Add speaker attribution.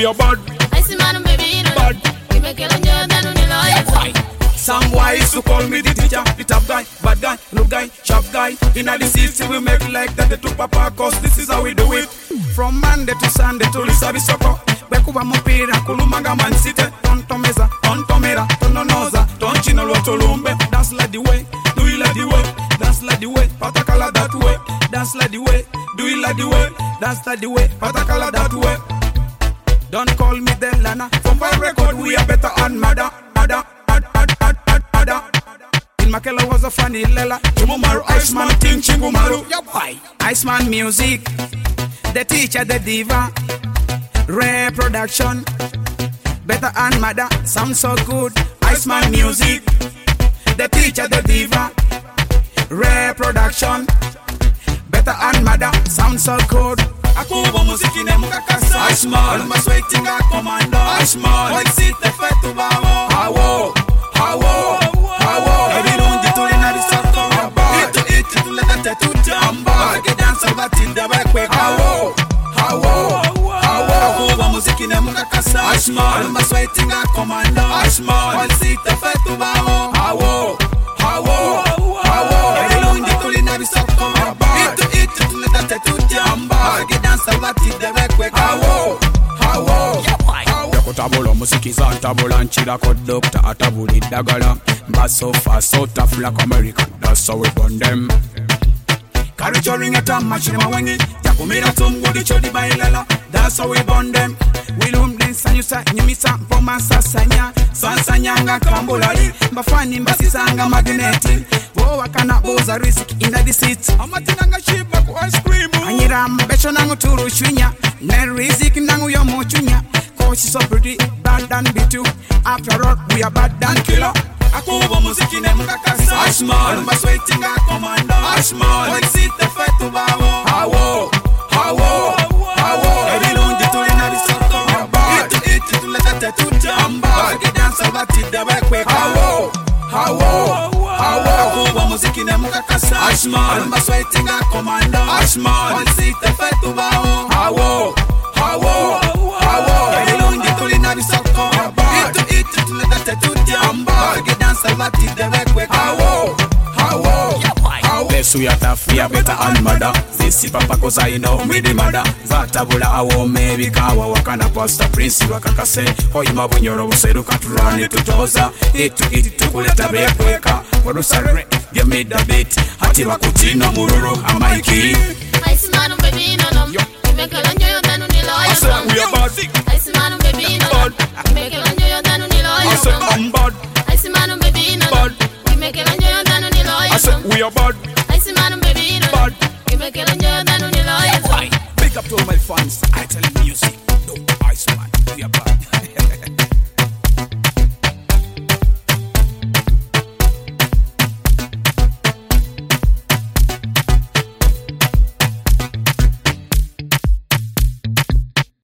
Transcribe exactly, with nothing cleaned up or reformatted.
Speaker 1: we are bad.
Speaker 2: Ice man, baby, no
Speaker 1: Bad.
Speaker 2: We make it on your dad on the lawyer.
Speaker 1: Some boy used to call me the teacher, the top guy, bad guy, look guy, sharp guy. In the city we make like that to papa, cause this is how we do it. From Monday to Sunday to Lisabi Soko. Bekuba mupira, kulumaga man city. Tonto meza, tonto mera, tono noza. Tonchino loto lumbe, dance like the way, do it like the way. Dance like the way, patakala that way. Dance like the way, do it like the way. Dance like the way, patakala that way. Don't call me Delana, from my record we are better and madder, madder. In Makela was a funny lela. Chumumaru Iceman Ting Chingumaru. Iceman music, the teacher, the diva. Rare production, better and madder, sound so good. Iceman music, the teacher, the diva. Rare production, better and madder, sound so good. Akubo muziki ne mukakasa. Iceman, aluma sweatinga commando. Iceman, one seat the fet to bawo. Hawo, hawo. Every round you turn in the circle. Eat to eat to let that to jump. Get dance over till the back way. Hawo, hawo, hawo. Akuba muziki ne mukakasa. Iceman, aluma sweating a commando. Iceman, one seat the fet to bawo. Hawo, hawo, hawo. Every round you turn in the circle. Eat to eat to let that to jump. Get dance over till the back way. Hawo, hawo. Tabula musiki za tabula nchira ko doctor atabuli dagala baso fa so tough like American, that's how we burn them. Carry your ring at a match in my wing. Takumira tum gudi chodi bailala, that's how we burn them. We lum den sanyusa nyumisa poma sasanya sansanyanga kambulali bafani mbasisanga magneti wo wakana boza risk in the seat amatinanga shiba ko ice cream anyira mbecho nangu turu shunya ne risk nangu yo mochunya. She's so pretty, bad than be too. After all, we are bad than killer. Akubo muziki ne mukakasa. Iceman, aluma sweating a commando. Iceman, one seat the fet to bawo. Hawo, hawo, hawo. Every round you turn in the circle. Eat to eat to let that to jump. Get dance over till the back way. Hawo, hawo, hawo. Akubo muziki ne mukakasa. Iceman, aluma sweating a commando. Iceman, one seat the fet to bawo. Hawo, hawo, hawo. Every round you turn in the circle. Eat to eat to let that to jump. Get dance over till the back way. Hawo, hawo, hawo. Bless we are tough, we are better and madder. This papa cause I know me the mother. Zatabula awo maybe kawa wakana pasta prince wakakase. Hoi mabunyoro useru katurani tutoza. Eat to eat to kuleta breakweka. Warusare, give me the beat. Hati wakutino mururu amaiki.
Speaker 2: Iceman, baby, no no. We make it on your dad on the lawyer.
Speaker 1: I said we are bad.
Speaker 2: Iceman, baby, no no. We make it on your dad on the lawyer.
Speaker 1: I said I'm bad.
Speaker 2: Iceman, baby, no no. We make it on your dad on the lawyer.
Speaker 1: I said we are bad.
Speaker 2: Iceman, baby, no no.
Speaker 1: Bad.
Speaker 2: We make it on your dad on the lawyer.
Speaker 1: Big up to all my fans.